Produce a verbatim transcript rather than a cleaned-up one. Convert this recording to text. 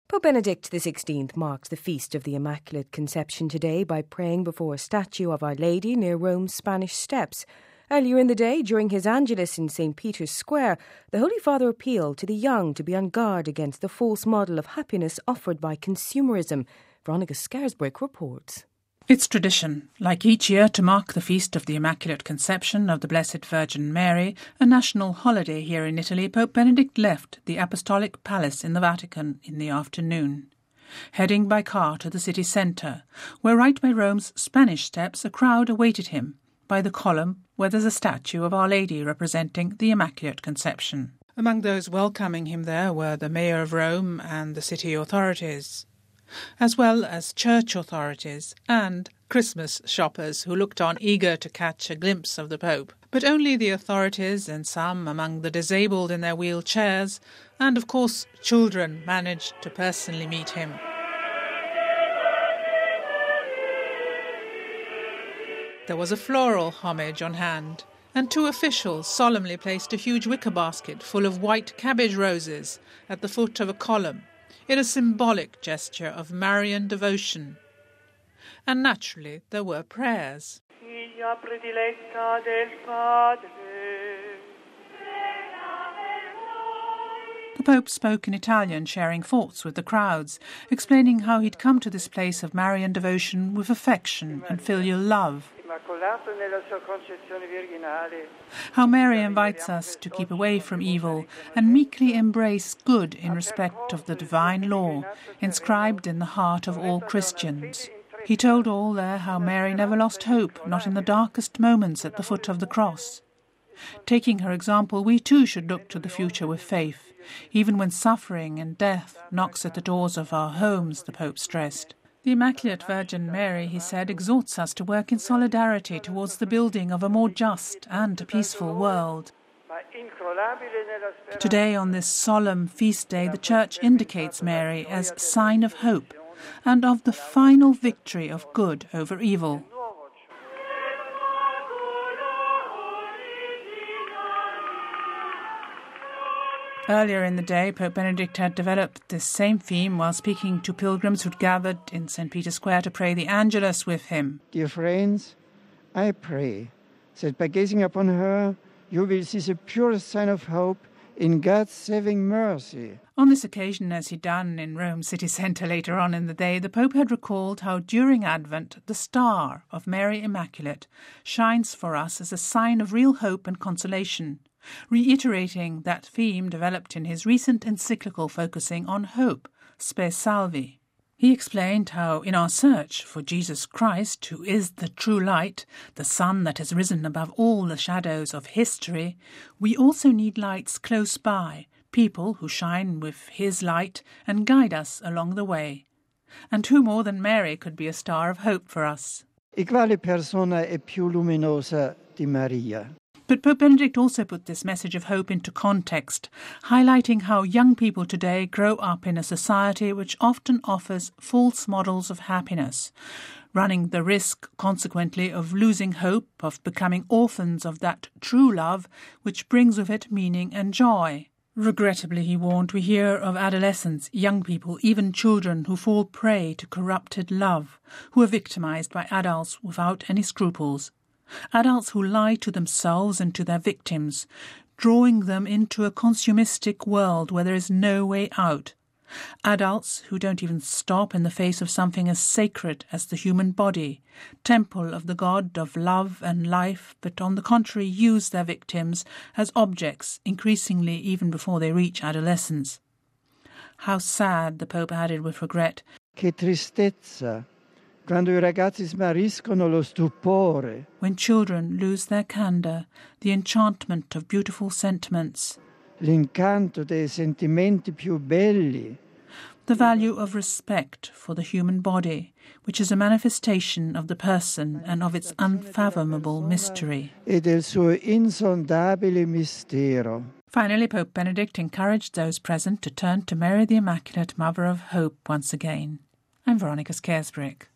Pope Benedict the sixteenth marks the Feast of the Immaculate Conception today by praying before a statue of Our Lady near Rome's Spanish Steps. Earlier in the day, during his Angelus in Saint Peter's Square, the Holy Father appealed to the young to be on guard against the false model of happiness offered by consumerism. Veronica Scarisbrick reports. It's tradition, like each year, to mark the Feast of the Immaculate Conception of the Blessed Virgin Mary, a national holiday here in Italy. Pope Benedict left the Apostolic Palace in the Vatican in the afternoon, heading by car to the city centre, where right by Rome's Spanish Steps a crowd awaited him, by the column where there's a statue of Our Lady representing the Immaculate Conception. Among those welcoming him there were the Mayor of Rome and the city authorities, as well as church authorities and Christmas shoppers who looked on eager to catch a glimpse of the Pope. But only the authorities and some among the disabled in their wheelchairs, and of course children, managed to personally meet him. There was a floral homage on hand, and two officials solemnly placed a huge wicker basket full of white cabbage roses at the foot of a column, in a symbolic gesture of Marian devotion. And naturally there were prayers. The Pope spoke in Italian, sharing thoughts with the crowds, explaining how he'd come to this place of Marian devotion with affection and filial love. How Mary invites us to keep away from evil and meekly embrace good in respect of the divine law, inscribed in the heart of all Christians. He told all there how Mary never lost hope, not in the darkest moments at the foot of the cross. Taking her example, we too should look to the future with faith, even when suffering and death knocks at the doors of our homes, the Pope stressed. The Immaculate Virgin Mary, he said, exhorts us to work in solidarity towards the building of a more just and peaceful world. Today, on this solemn feast day, the Church indicates Mary as sign of hope and of the final victory of good over evil. Earlier in the day, Pope Benedict had developed this same theme while speaking to pilgrims who'd gathered in Saint Peter's Square to pray the Angelus with him. Dear friends, I pray that by gazing upon her, you will see the purest sign of hope in God's saving mercy. On this occasion, as he'd done in Rome city centre later on in the day, the Pope had recalled how during Advent the star of Mary Immaculate shines for us as a sign of real hope and consolation, reiterating that theme developed in his recent encyclical focusing on hope, Spe Salvi. He explained how in our search for Jesus Christ, who is the true light, the sun that has risen above all the shadows of history, we also need lights close by, people who shine with his light and guide us along the way. And who more than Mary could be a star of hope for us? E quale persona è più luminosa di Maria? But Pope Benedict also put this message of hope into context, highlighting how young people today grow up in a society which often offers false models of happiness, running the risk, consequently, of losing hope, of becoming orphans of that true love which brings with it meaning and joy. Regrettably, he warned, we hear of adolescents, young people, even children who fall prey to corrupted love, who are victimized by adults without any scruples. Adults who lie to themselves and to their victims, drawing them into a consumistic world where there is no way out. Adults who don't even stop in the face of something as sacred as the human body, temple of the God of love and life, but on the contrary use their victims as objects, increasingly even before they reach adolescence. How sad, the Pope added with regret. Che tristezza! Quando I ragazzi smarriscono lo stupore. When children lose their candour, the enchantment of beautiful sentiments. L'incanto dei sentimenti più belli. The value of respect for the human body, which is a manifestation of the person and of its unfathomable mystery. E del suo insondabile mistero. Finally, Pope Benedict encouraged those present to turn to Mary the Immaculate, Mother of Hope, once again. I'm Veronica Scarisbrick.